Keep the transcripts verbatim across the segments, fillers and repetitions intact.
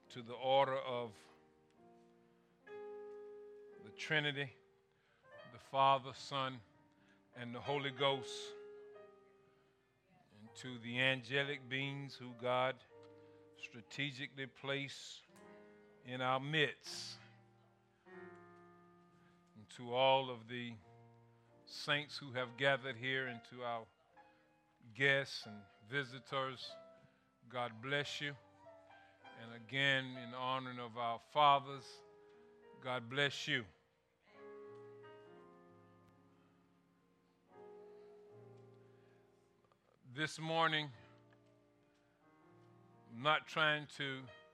to the order of the Trinity, the Father, Son, and the Holy Ghost, and to the angelic beings who God strategically placed in our midst, and to all of the saints who have gathered here, and to our guests and visitors, God bless you. And again, in honor of our fathers, God bless you. This morning, I'm not trying to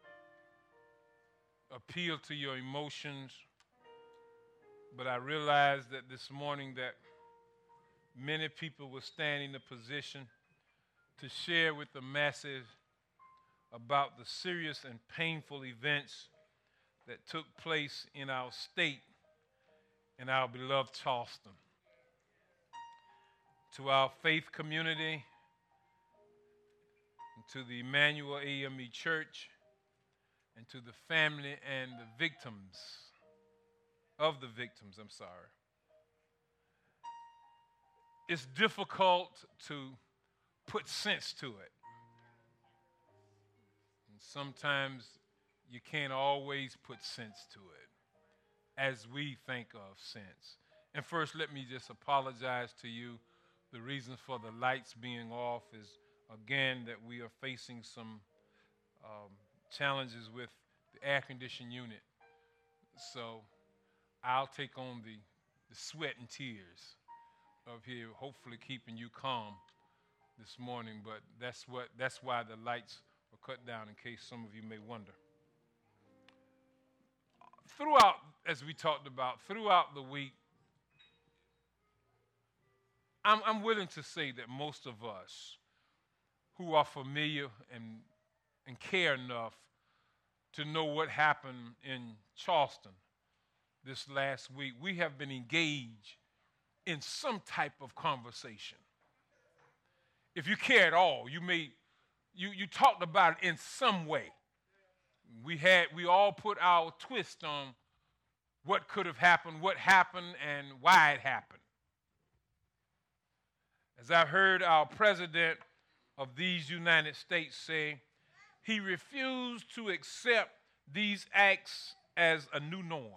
appeal to your emotions, but I realized that this morning that many people will stand in a position to share with the masses about the serious and painful events that took place in our state, in our beloved Charleston. To our faith community, and to the Emmanuel A M E Church, and to the family and the victims, of the victims, I'm sorry. It's difficult to put sense to it. And sometimes you can't always put sense to it as we think of sense. And first, let me just apologize to you. The reason for the lights being off is, again, that we are facing some um, challenges with the air conditioning unit. So I'll take on the, the sweat and tears of here, hopefully keeping you calm this morning, but that's what that's why the lights were cut down, in case some of you may wonder. Throughout, as we talked about, throughout the week, I'm, I'm willing to say that most of us who are familiar and, and care enough to know what happened in Charleston this last week, we have been engaged in some type of conversation. If you care at all, you may you you talked about it in some way. We had we all put our twist on what could have happened, what happened, and why it happened. As I heard our president of these United States say, he refused to accept these acts as a new norm.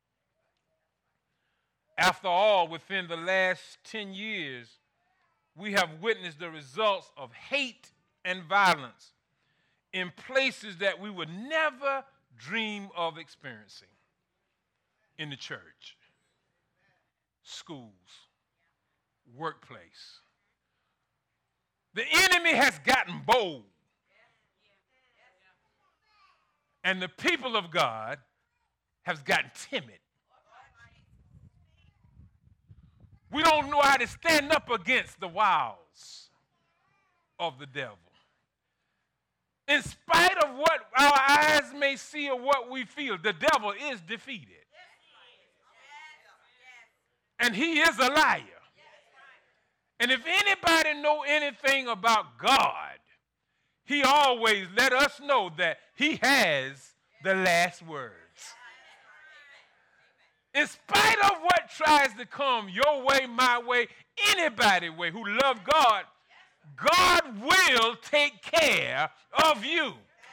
After all, within the last ten years, we have witnessed the results of hate and violence in places that we would never dream of experiencing. In the church, schools, workplace. The enemy has gotten bold. And the people of God have gotten timid. We don't know how to stand up against the wiles of the devil. In spite of what our eyes may see or what we feel, the devil is defeated. And he is a liar. And if anybody know anything about God, he always let us know that he has the last words. In spite of what tries to come your way, my way, anybody's way who love God, God will take care of you.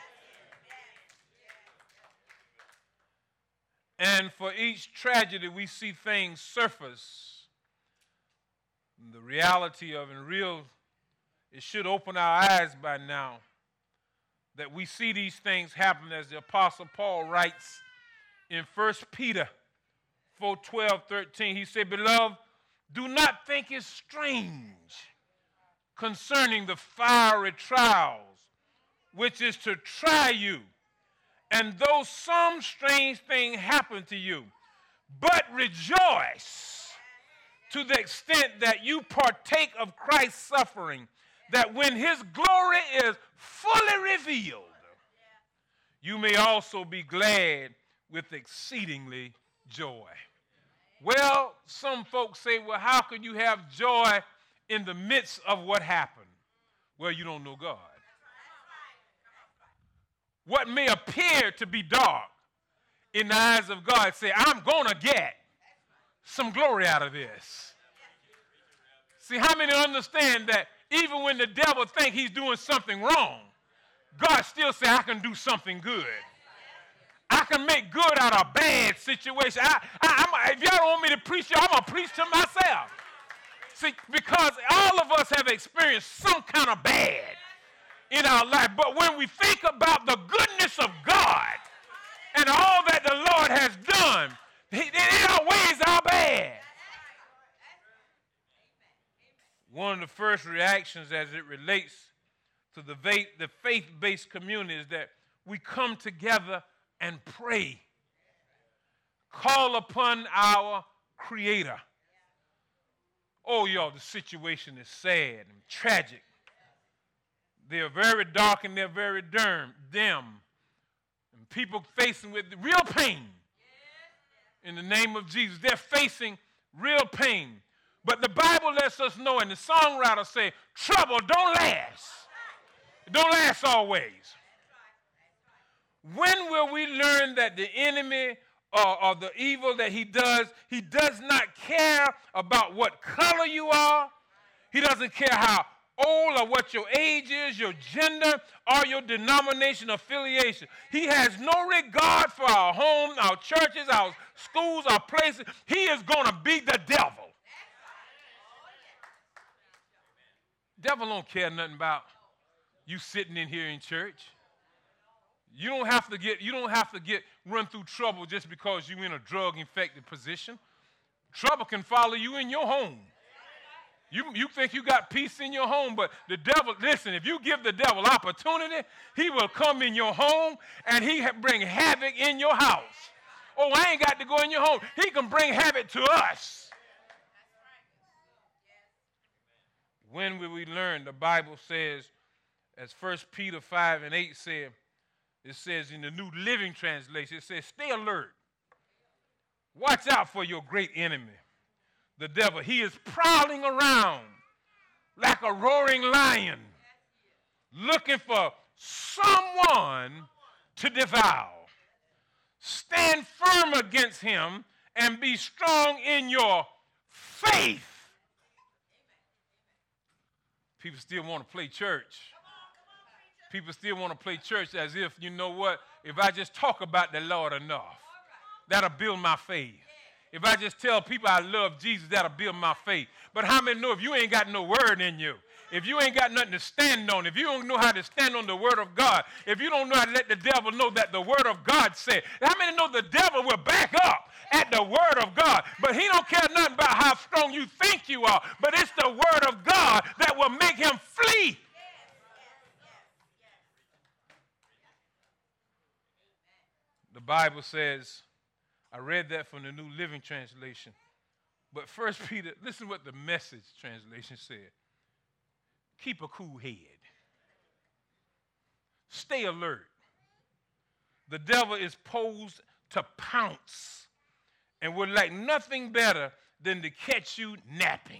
And for each tragedy, we see things surface. The reality of it, real, it should open our eyes by now that we see these things happen, as the Apostle Paul writes in First Peter four, twelve, thirteen. He said, "Beloved, do not think it strange concerning the fiery trials, which is to try you. And though some strange thing happen to you, but rejoice to the extent that you partake of Christ's suffering, that when his glory is fully revealed, you may also be glad with exceedingly joy." Well, some folks say, well, how can you have joy in the midst of what happened? Well, you don't know God. what may appear to be dark in the eyes of God, say, I'm going to get some glory out of this. See, how many understand that even when the devil thinks he's doing something wrong, God still says, I can do something good. I can make good out of a bad situation. I, I, I'm, if y'all don't want me to preach, I'm going to preach to myself. See, because all of us have experienced some kind of bad in our life. But when we think about the goodness of God and all that the Lord has done, it outweighs our bad. One of the first reactions as it relates to the, the faith-based community is that we come together and pray. Call upon our Creator. Oh, y'all, the situation is sad and tragic. They're very dark and they're very dim. And people facing with real pain. In the name of Jesus, they're facing real pain. But the Bible lets us know, and the songwriter say, trouble don't last. It don't last always. When will we learn that the enemy or, or the evil that he does, he does not care about what color you are. He doesn't care how old or what your age is, your gender, or your denomination affiliation. He has no regard for our homes, our churches, our schools, our places. He is going to be the devil. Devil don't care nothing about you sitting in here in church. You don't have to get you don't have to get run through trouble just because you're in a drug-infected position. Trouble can follow you in your home. You, you think you got peace in your home, but the devil, listen, if you give the devil opportunity, he will come in your home and he bring havoc in your house. Oh, I ain't got to go in your home. He can bring havoc to us. When will we learn? The Bible says, as First Peter five and eight said, it says in the New Living Translation, it says, stay alert. Watch out for your great enemy, the devil. He is prowling around like a roaring lion, looking for someone to devour. Stand firm against him and be strong in your faith. People still want to play church. People still want to play church as if, you know what, if I just talk about the Lord enough, that'll build my faith. If I just tell people I love Jesus, that'll build my faith. But how many know if you ain't got no word in you, if you ain't got nothing to stand on, if you don't know how to stand on the word of God, if you don't know how to let the devil know that the word of God said, how many know the devil will back up at the word of God? But he don't care nothing about how strong you think you are, but it's the word of God that will make him flee. The Bible says, I read that from the New Living Translation, but First Peter, listen what the Message translation said. Keep a cool head. Stay alert. The devil is posed to pounce and would like nothing better than to catch you napping.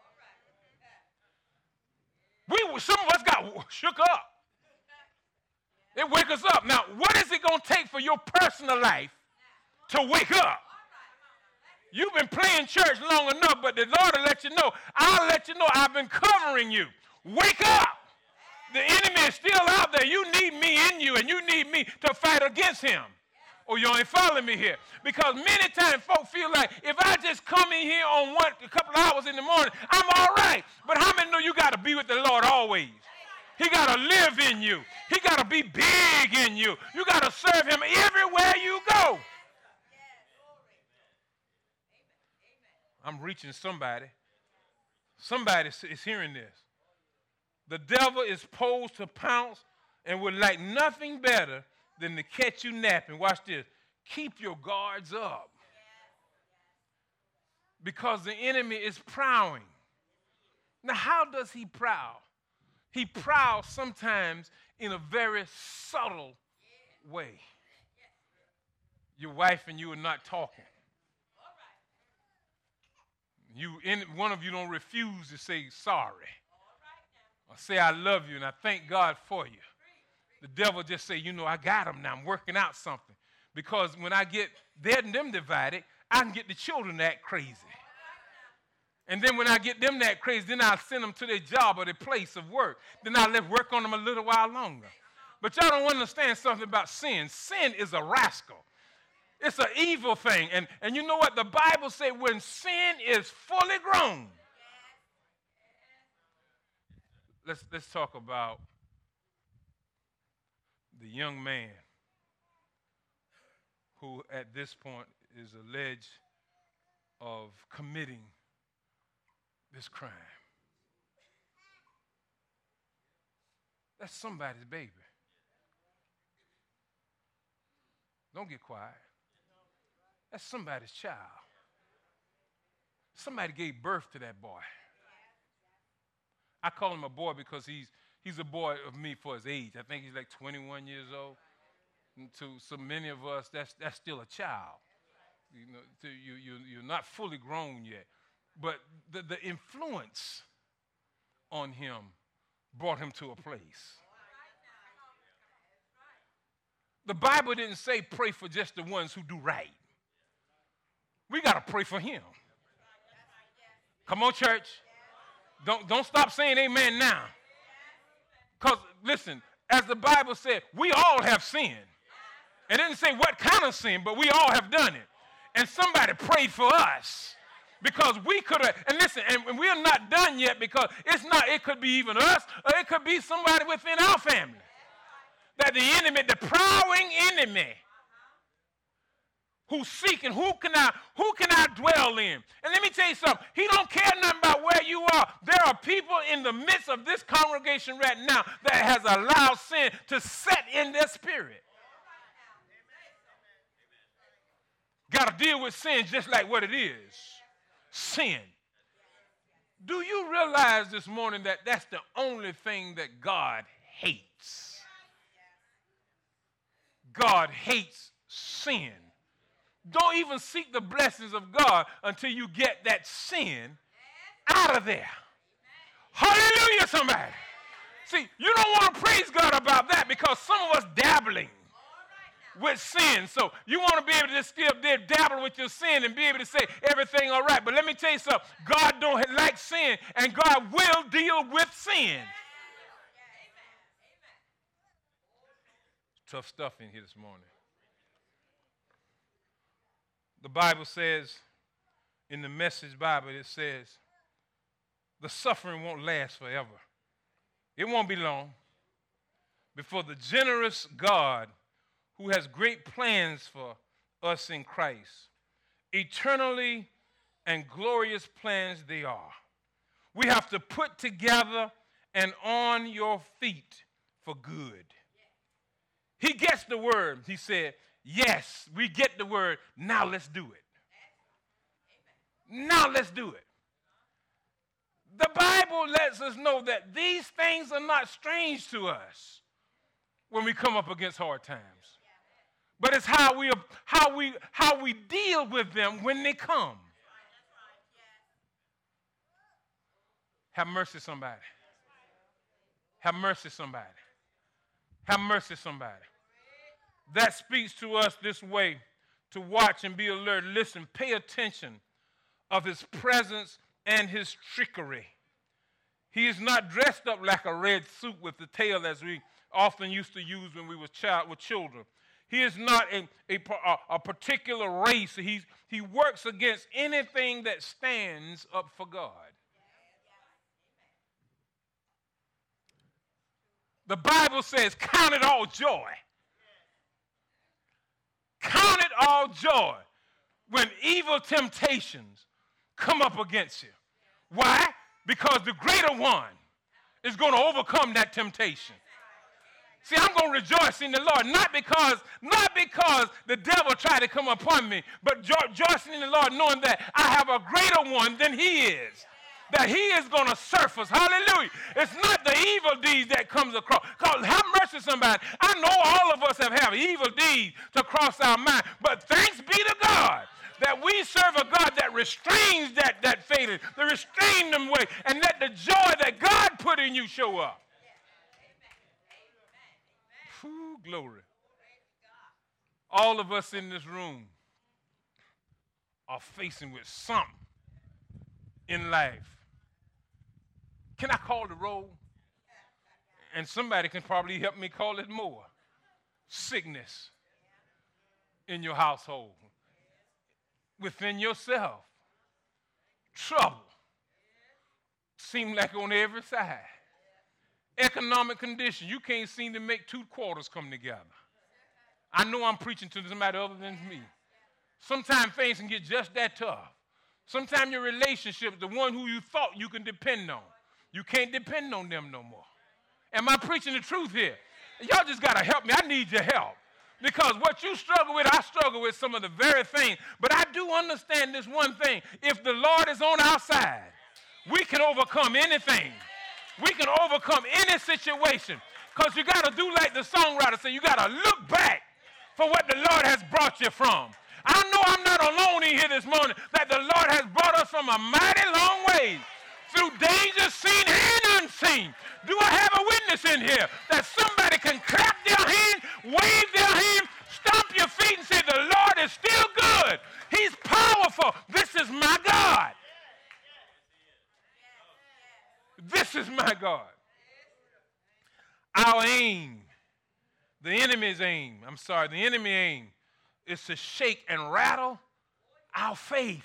We, some of us got shook up. It wake us up. Now, what is it going to take for your personal life to wake up? You've been playing church long enough, but the Lord will let you know. I'll let you know I've been covering you. Wake up. The enemy is still out there. You need me in you, and you need me to fight against him. Oh, you ain't following me here. Because many times folk feel like if I just come in here on one a couple of hours in the morning, I'm all right. But how many know you got to be with the Lord always? He got to live in you. He got to be big in you. You got to serve him everywhere you go. I'm reaching somebody. Somebody is hearing this. The devil is posed to pounce and would like nothing better than to catch you napping. Watch this. Keep your guards up. Because the enemy is prowling. Now, how does he prowl? He prowls sometimes in a very subtle way. Your wife and you are not talking. You, in, one of you don't refuse to say sorry. Or say I love you and I thank God for you. The devil just say, you know, I got them now. I'm working out something. Because when I get them and them divided, I can get the children to act crazy. And then when I get them that crazy, then I'll send them to their job or their place of work. Then I'll let work on them a little while longer. But y'all don't understand something about sin. Sin is a rascal. It's an evil thing. And, and you know what? The Bible says when sin is fully grown. Let's, let's talk about the young man who at this point is alleged of committing this crime. That's somebody's baby. Don't get quiet. That's somebody's child. Somebody gave birth to that boy. I call him a boy because he's he's a boy of me for his age. I think he's like twenty-one years old. And to so many of us, that's that's still a child. You know, to you you you're not fully grown yet. But the, the influence on him brought him to a place. The Bible didn't say pray for just the ones who do right. We got to pray for him. Come on, church. Don't, don't stop saying amen now. Because, listen, as the Bible said, we all have sinned. It didn't say what kind of sin, but we all have done it. And somebody prayed for us. Because we could have, and listen, and we're not done yet because it's not, it could be even us, or it could be somebody within our family. That the enemy, the prowling enemy, who's seeking, who can I, who can I dwell in? And let me tell you something, he don't care nothing about where you are. There are people in the midst of this congregation right now that has allowed sin to set in their spirit. Got to deal with sin just like what it is. Sin. Do you realize this morning that that's the only thing that God hates? God hates sin. Don't even seek the blessings of God until you get that sin out of there. Hallelujah, somebody. See, you don't want to praise God about that because some of us dabbling with sin. So you want to be able to just still dabble with your sin and be able to say everything all right. But let me tell you something. God don't like sin, and God will deal with sin. Tough stuff in here this morning. The Bible says, in the Message Bible, it says, the suffering won't last forever. It won't be long before the generous God who has great plans for us in Christ, eternally and glorious plans they are. We have to put together and on your feet for good. He gets the word. He said, yes, we get the word. Now let's do it. Now let's do it. The Bible lets us know that these things are not strange to us when we come up against hard times. But it's how we, how we, how we deal with them when they come. Have mercy, somebody. Have mercy, somebody. Have mercy, somebody. That speaks to us this way, to watch and be alert. Listen, pay attention of his presence and his trickery. He is not dressed up like a red suit with the tail as we often used to use when we were child, with children. He is not a, a, a particular race. He's, he works against anything that stands up for God. The Bible says, count it all joy. Count it all joy when evil temptations come up against you. Why? Because the greater one is going to overcome that temptation. See, I'm going to rejoice in the Lord, not because, not because the devil tried to come upon me, but rejoicing in the Lord knowing that I have a greater one than he is. That he is going to surface. Hallelujah. It's not the evil deeds that comes across. Cause have mercy, somebody. I know all of us have had evil deeds to cross our mind, but thanks be to God that we serve a God that restrains that, that failing, that restrain them way, and let the joy that God put in you show up. glory. All of us in this room are facing with something in life. Can I call the roll? And somebody can probably help me call it more. Sickness in your household, within yourself. Trouble seem like on every side. Economic condition, you can't seem to make two quarters come together. I know I'm preaching to somebody other than me. Sometimes things can get just that tough. Sometimes your relationship, the one who you thought you can depend on, you can't depend on them no more. Am I preaching the truth here? Y'all just got to help me. I need your help. Because what you struggle with, I struggle with some of the very things. But I do understand this one thing. If the Lord is on our side, we can overcome anything. We can overcome any situation. Because you got to do like the songwriter said, you got to look back for what the Lord has brought you from. I know I'm not alone in here this morning, that the Lord has brought us from a mighty long way, through dangers seen and unseen. Do I have a witness in here that somebody can clap their hand, wave their hand, stomp your feet and say, the Lord is still good. He's powerful. This is my God. This is my God. Our aim, the enemy's aim, I'm sorry, the enemy aim is to shake and rattle our faith.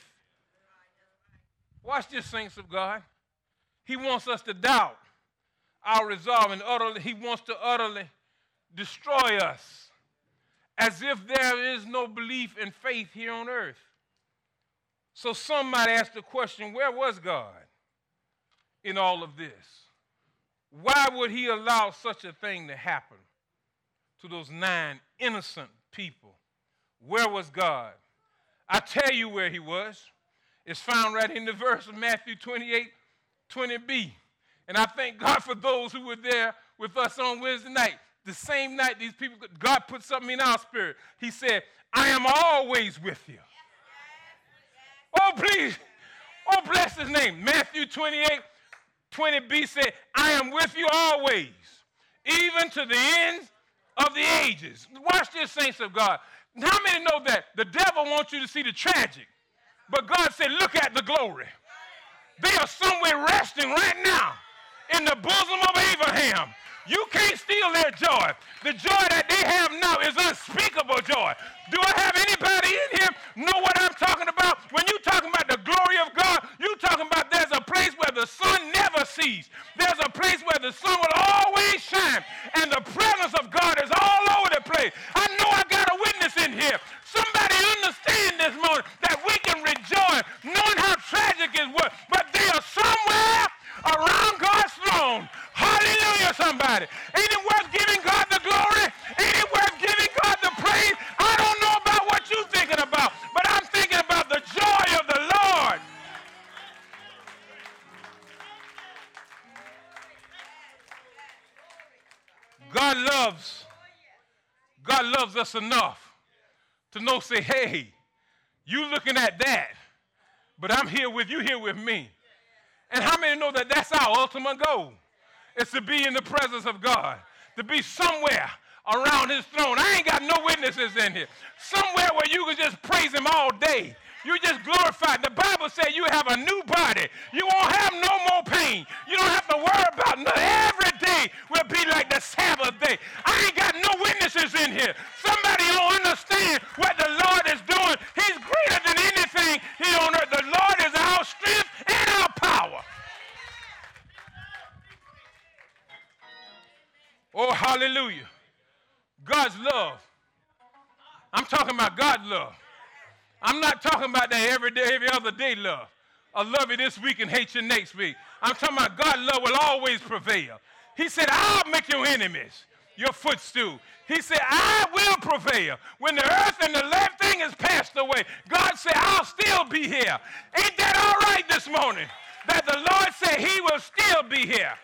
Watch this, saints of God. He wants us to doubt our resolve, and utterly, he wants to utterly destroy us, as if there is no belief and faith here on earth. So some might ask the question, where was God in all of this? Why would he allow such a thing to happen to those nine innocent people? Where was God? I tell you where he was. It's found right in the verse of Matthew twenty-eight, twenty b. And I thank God for those who were there with us on Wednesday night. The same night these people, God put something in our spirit. He said, I am always with you. Oh, please. Oh, bless his name. Matthew twenty-eight, twenty b said, I am with you always, even to the ends of the ages. Watch this, saints of God. How many know that the devil wants you to see the tragic? But God said, look at the glory. They are somewhere resting right now in the bosom of Abraham. You can't steal their joy. The joy that they have now is unspeakable joy. Do I have anybody in here know what I'm talking about? When you're talking about the glory of God, you're talking about there's a place where the sun never ceases. There's a place where the sun will always shine, and the presence of God is all over the place. I know I got a witness in here. Somebody understand this morning that we can rejoice knowing how tragic it was, but they are somewhere around God's throne. Hallelujah, somebody. Ain't it worth giving God the glory? Ain't it worth giving God the praise? I don't know about what you're thinking about, but I'm thinking about the joy of the Lord. God loves, God loves us enough to know, say, hey, you looking at that, but I'm here with you, here with me. And how many know that that's our ultimate goal? It's to be in the presence of God, to be somewhere around his throne. I ain't got no witnesses in here. Somewhere where you can just praise him all day. You just glorify. The Bible says you have a new body. You won't have no more pain. You don't have to worry about nothing. Every day will be like the Sabbath day. I ain't got no witnesses in here. Somebody don't understand what the Lord is doing. He's greater than anything here on earth. The Lord is our strength and our power. Oh, hallelujah. God's love. I'm talking about God's love. I'm not talking about that every day, every other day love. I love you this week and hate you next week. I'm talking about God's love will always prevail. He said, I'll make your enemies your footstool. He said, I will prevail. When the earth and the left thing is passed away, God said, I'll still be here. Ain't that all right this morning? That the Lord said he will still be here.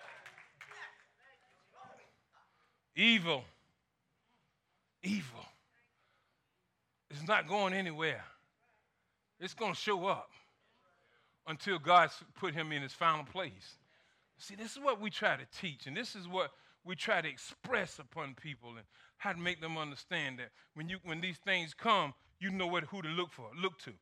Evil. Evil. It's not going anywhere. It's going to show up until God put him in his final place. See, this is what we try to teach, and this is what we try to express upon people, and How to make them understand that when you when these things come, you know what who to look for, look to.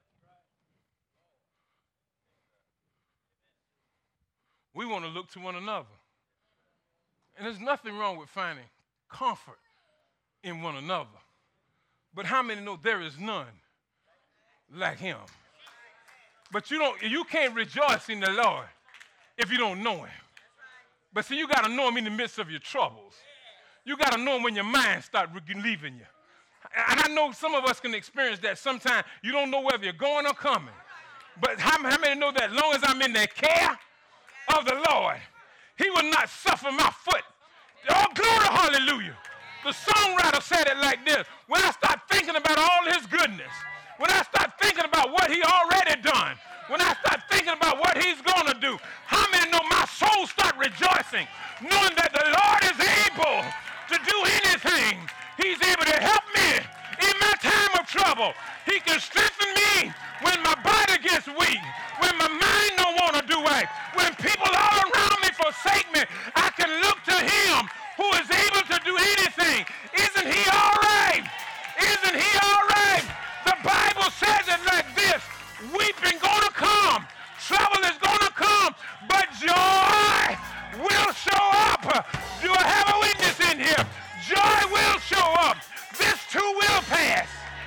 We want to look to one another. And there's nothing wrong with finding comfort in one another. But how many know there is none like him? But you don't you can't rejoice in the Lord if you don't know him. But see, you got to know him in the midst of your troubles. You got to know him when your mind starts leaving you. And I know some of us can experience that sometimes. You don't know whether you're going or coming. But how, how many know that as long as I'm in the care of the Lord, he will not suffer my foot. Oh, glory, hallelujah. The songwriter said it like this. When I start thinking about all his goodness, when I start thinking about what he already done, when I start thinking about what he's going to do, how many know my soul start rejoicing, knowing that the Lord is able to do anything. He's able to help me in my time of trouble. He can strengthen me when my body gets weak, when my mind don't want to do right, when people all around me forsake me. I can look to him who is able to do anything. Isn't he all right? Isn't he all right? The Bible says it like this. Weeping gonna come. Trouble is gonna come. But joy will show up. Do I have a witness in here? Joy will show up. This too will pass.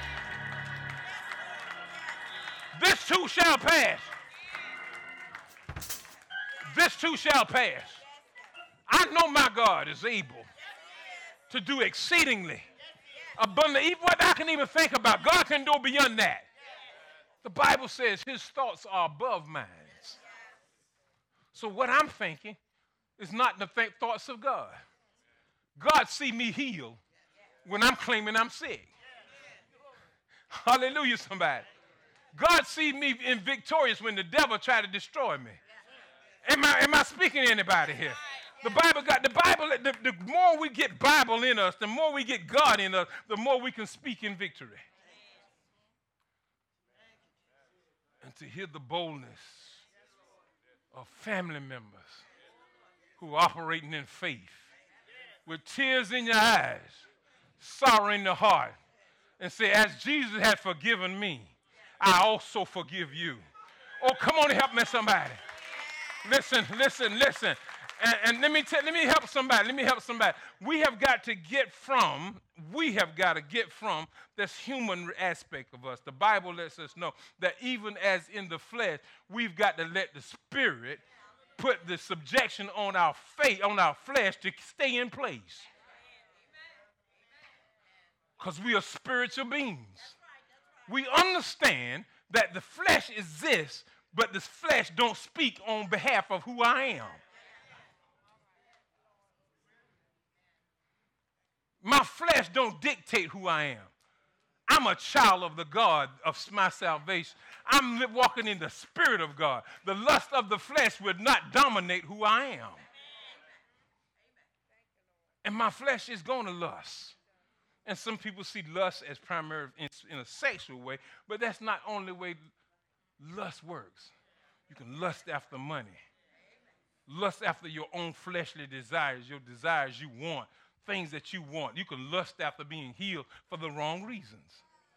This too shall pass. This too shall pass. I know my God is able to do exceedingly abundantly, even what I can even think about. God can do beyond that. The Bible says his thoughts are above mine. So what I'm thinking is not the th- thoughts of God. God see me healed when I'm claiming I'm sick. Hallelujah, somebody. God see me in victorious when the devil tried to destroy me. Am I, am I speaking to anybody here? The Bible got the Bible. The, the more we get Bible in us, the more we get God in us, the more we can speak in victory. And to hear the boldness of family members who are operating in faith, with tears in your eyes, sorrow in the heart, and say, as Jesus has forgiven me, I also forgive you. Oh, come on and help me, somebody. Listen, listen, listen. And, and let me tell, let me help somebody. Let me help somebody. We have got to get from, we have got to get from this human aspect of us. The Bible lets us know that even as in the flesh, we've got to let the Spirit put the subjection on our faith, on our flesh to stay in place. Because we are spiritual beings. We understand that the flesh exists, but the flesh don't speak on behalf of who I am. My flesh don't dictate who I am. I'm a child of the God of my salvation. I'm walking in the Spirit of God. The lust of the flesh would not dominate who I am. And my flesh is going to lust. And some people see lust as primary in, in a sexual way, but that's not the only way lust works. You can lust after money. Lust after your own fleshly desires, your desires you want, things that you want. You can lust after being healed for the wrong reasons.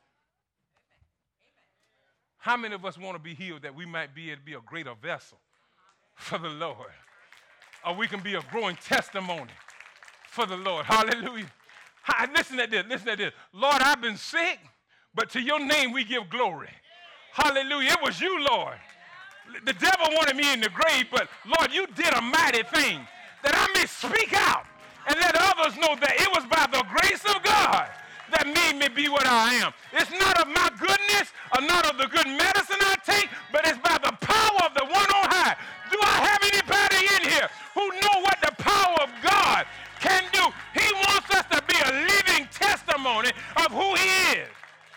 How many of us want to be healed that we might be able to be a greater vessel for the Lord? Or we can be a growing testimony for the Lord. Hallelujah. Listen to this, listen to this. Lord, I've been sick, but to your name we give glory. Hallelujah. It was you, Lord. The devil wanted me in the grave, but Lord, you did a mighty thing that I may speak out and let others know that it was by the grace of God that made me be what I am. It's not of my goodness or not of the good medicine I take, but it's by the power of the one on high. Do I have anybody in here who know what the power of God can do? He wants us to be a living testimony of who he is.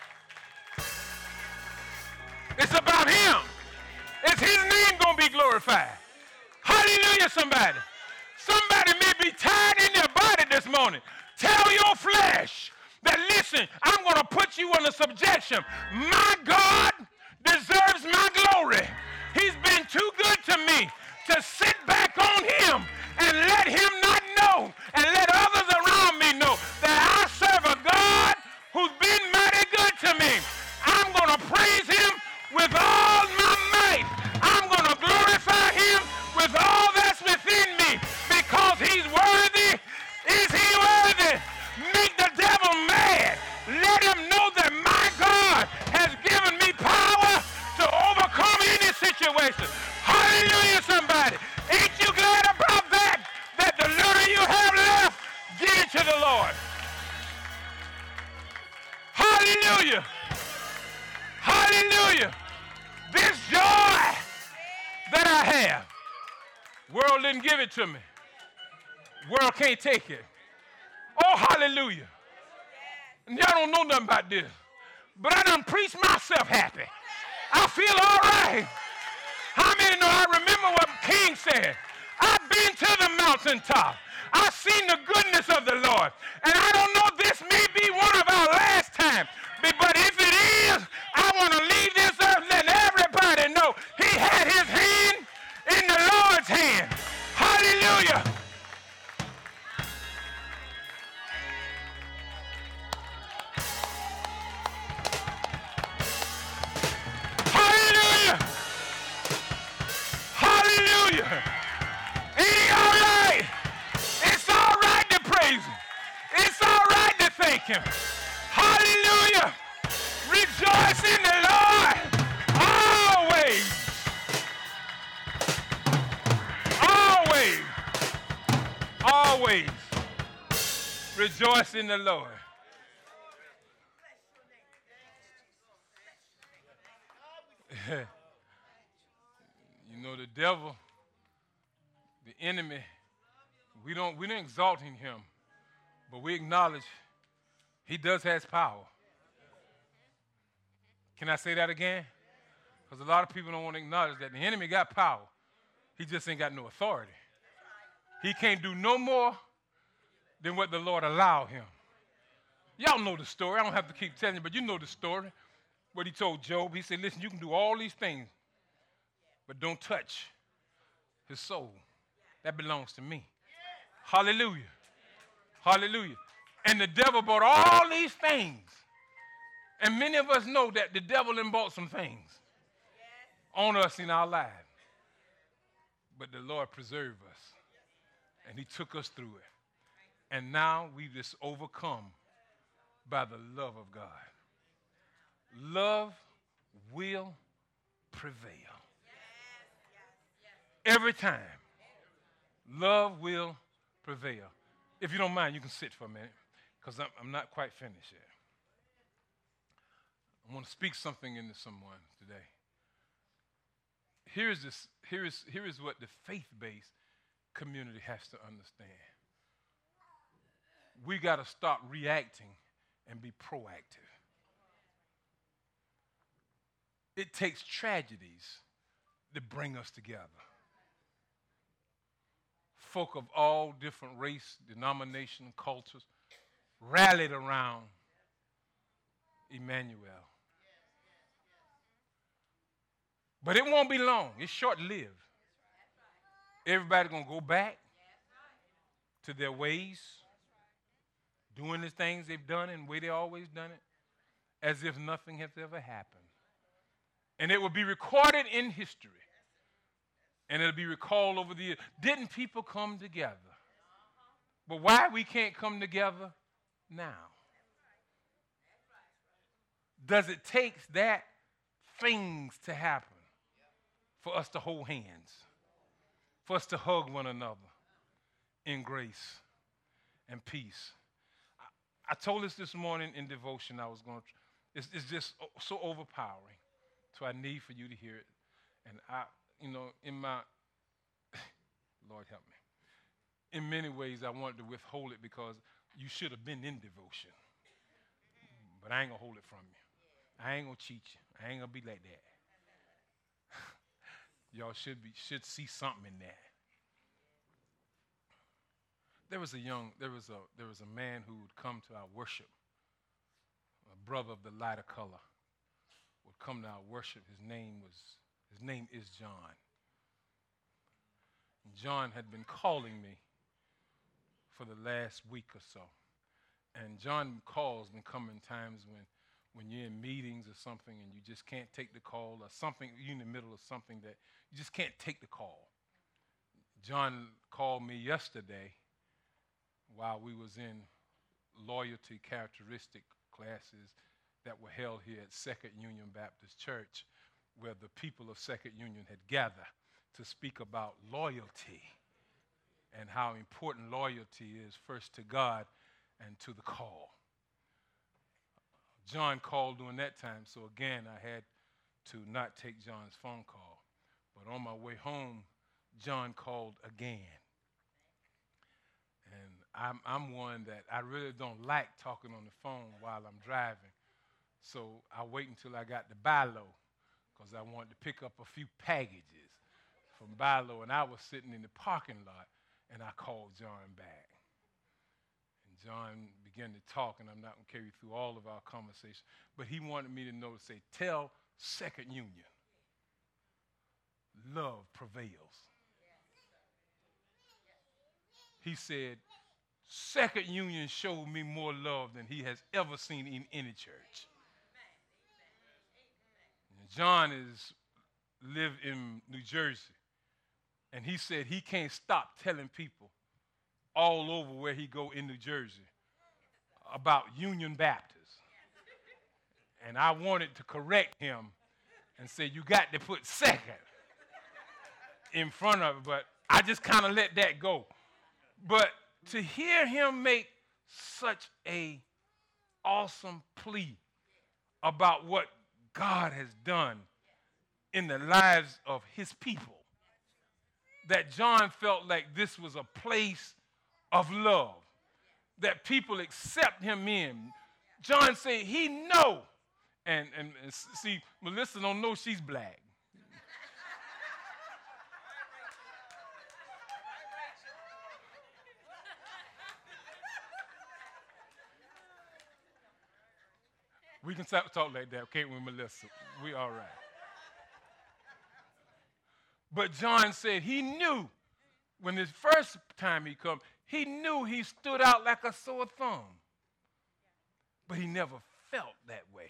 It's about him. It's his name going to be glorified. Hallelujah, somebody. Somebody may be tired in their body this morning. Tell your flesh that, listen, I'm going to put you under subjection. My God deserves my glory. He's been too good to me to sit back on him and let him not know and let others around me know that Hallelujah. Hallelujah. This joy that I have, world didn't give it to me. World can't take it. Oh, hallelujah. And y'all don't know nothing about this, but I done preached myself happy. I feel all right. How many know I remember what King said? I've been to the mountaintop. I've seen the goodness of the Lord. And I don't know, this may be one of our last times. But if it is, I want to leave this earth letting everybody know he had his hand in the Lord's hand. Hallelujah. Hallelujah. Hallelujah. Ain't he all right? It's all right to praise him. It's all right to thank him. Hallelujah. Rejoice in the Lord always. Always. Always. Rejoice in the Lord. You know, the devil, the enemy, we don't we don't exalt in him, but we acknowledge he does has power. Can I say that again? Because a lot of people don't want to acknowledge that the enemy got power. He just ain't got no authority. He can't do no more than what the Lord allowed him. Y'all know the story. I don't have to keep telling you, but you know the story. What he told Job, he said, listen, you can do all these things, but don't touch his soul. That belongs to me. Hallelujah. Hallelujah. And the devil bought all these things. And many of us know that the devil done bought some things on us in our lives. But the Lord preserved us. And he took us through it. And now we've just overcome by the love of God. Love will prevail. Every time. Love will prevail. If you don't mind, you can sit for a minute, because I'm, I'm not quite finished yet. I want to speak something into someone today. Here is, this, here is, here is what the faith-based community has to understand. We got to stop reacting and be proactive. It takes tragedies to bring us together. Folk of all different race, denomination, cultures rallied around Emmanuel. But it won't be long. It's short-lived. Everybody's going to go back to their ways, doing the things they've done and the way they always done it, as if nothing has ever happened. And it will be recorded in history. And it'll be recalled over the years. Didn't people come together? But why we can't come together now? Does it take that things to happen for us to hold hands, for us to hug one another in grace and peace? I, I told us this morning in devotion I was going to, it's, it's just so overpowering. So I need for you to hear it. And I, you know, in my, Lord help me. In many ways, I wanted to withhold it because you should have been in devotion. But I ain't going to hold it from you. I ain't going to cheat you. I ain't going to be like that. Y'all should be should see something in that. There was a young, there was a there was a man who would come to our worship, a brother of the lighter color, would come to our worship. His name was his name is John. And John had been calling me for the last week or so. And John calls been coming times when when you're in meetings or something and you just can't take the call, or something, you're in the middle of something that you just can't take the call. John called me yesterday while we was in loyalty characteristic classes that were held here at Second Union Baptist Church, where the people of Second Union had gathered to speak about loyalty and how important loyalty is, first to God and to the call. John called during that time, so again, I had to not take John's phone call. But on my way home, John called again. And I'm, I'm one that I really don't like talking on the phone while I'm driving. So I wait until I got to Bi-Lo because I wanted to pick up a few packages from Bi-Lo. And I was sitting in the parking lot, and I called John back. And John began to talk, and I'm not going to carry you through all of our conversation, but he wanted me to know to say, tell Second Union, love prevails. He said, Second Union showed me more love than he has ever seen in any church. And John is lived in New Jersey, and he said he can't stop telling people all over where he go in New Jersey about Union Baptist. And I wanted to correct him and say, you got to put second in front of it, but I just kind of let that go. But to hear him make such a awesome plea about what God has done in the lives of his people, that John felt like this was a place of love, that people accept him in. John said he know, and, and, and see, Melissa don't know she's black. We can talk, talk like that, can't we, Melissa? We all right. But John said he knew when the first time he come, he knew he stood out like a sore thumb. But he never felt that way.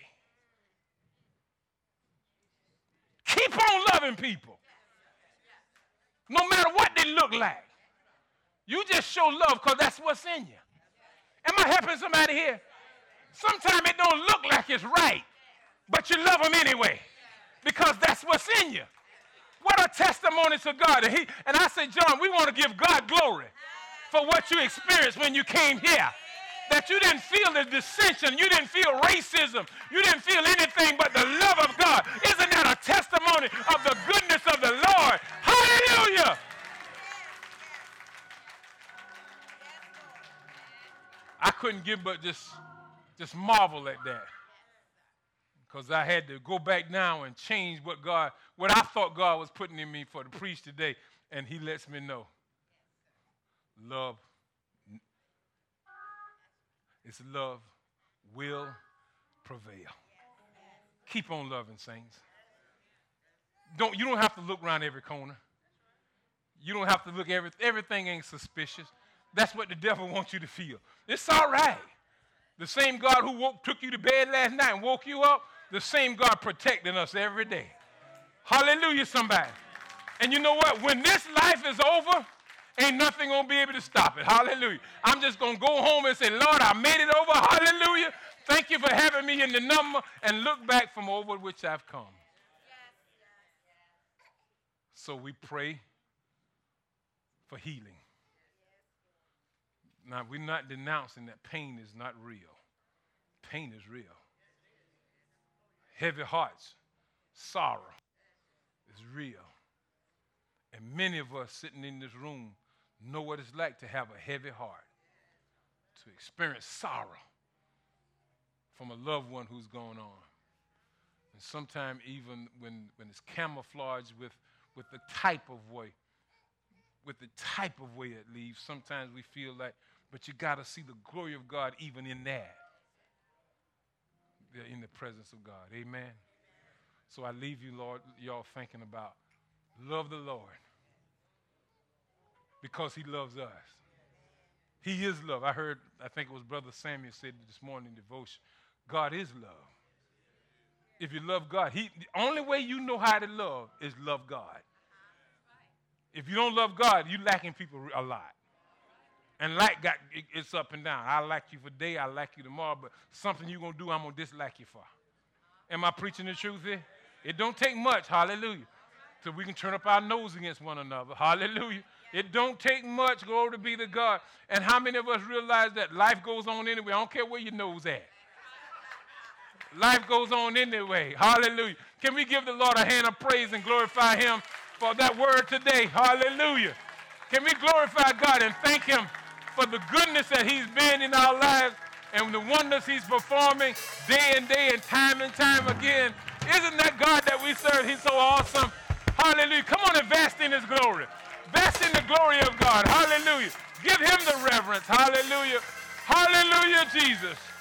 Keep on loving people. No matter what they look like. You just show love because that's what's in you. Am I helping somebody here? Sometimes it don't look like it's right, but you love them anyway because that's what's in you. What a testimony to God. And, he, and I said, John, we want to give God glory for what you experienced when you came here. That you didn't feel the dissension. You didn't feel racism. You didn't feel anything but the love of God. Isn't that a testimony of the goodness of the Lord? Hallelujah. I couldn't give but just, just marvel at that. Because I had to go back now and change what God, what I thought God was putting in me for the preach today. And he lets me know. Love. It's love will prevail. Keep on loving, saints. Don't, you don't have to look around every corner. You don't have to look, every, everything ain't suspicious. That's what the devil wants you to feel. It's all right. The same God who woke, took you to bed last night and woke you up, the same God protecting us every day. Hallelujah, somebody. And you know what? When this life is over, ain't nothing going to be able to stop it. Hallelujah. I'm just going to go home and say, Lord, I made it over. Hallelujah. Thank you for having me in the number, and look back from over which I've come. So we pray for healing. Now, we're not denouncing that pain is not real. Pain is real. Heavy hearts, sorrow is real. And many of us sitting in this room know what it's like to have a heavy heart, to experience sorrow from a loved one who's gone on. And sometimes even when, when it's camouflaged with, with the type of way, with the type of way it leaves, sometimes we feel like, but you got to see the glory of God even in that. They're in the presence of God. Amen. So I leave you, Lord, y'all thinking about love the Lord because he loves us. He is love. I heard, I think it was Brother Samuel said this morning in devotion, God is love. If you love God, he, the only way you know how to love is love God. If you don't love God, you're lacking people a lot. And like got, it, it's up and down. I like you for today, I like you tomorrow, but something you're going to do, I'm going to dislike you for. Am I preaching the truth here? It don't take much, hallelujah, so we can turn up our nose against one another. Hallelujah. It don't take much, glory to be to God. And how many of us realize that life goes on anyway? I don't care where your nose at. Life goes on anyway. Hallelujah. Can we give the Lord a hand of praise and glorify him for that word today? Hallelujah. Can we glorify God and thank him for the goodness that he's been in our lives and the wonders he's performing day and day and time and time again? Isn't that God that we serve? He's so awesome. Hallelujah. Come on and bask in his glory. Bask in the glory of God. Hallelujah. Give him the reverence. Hallelujah. Hallelujah, Jesus.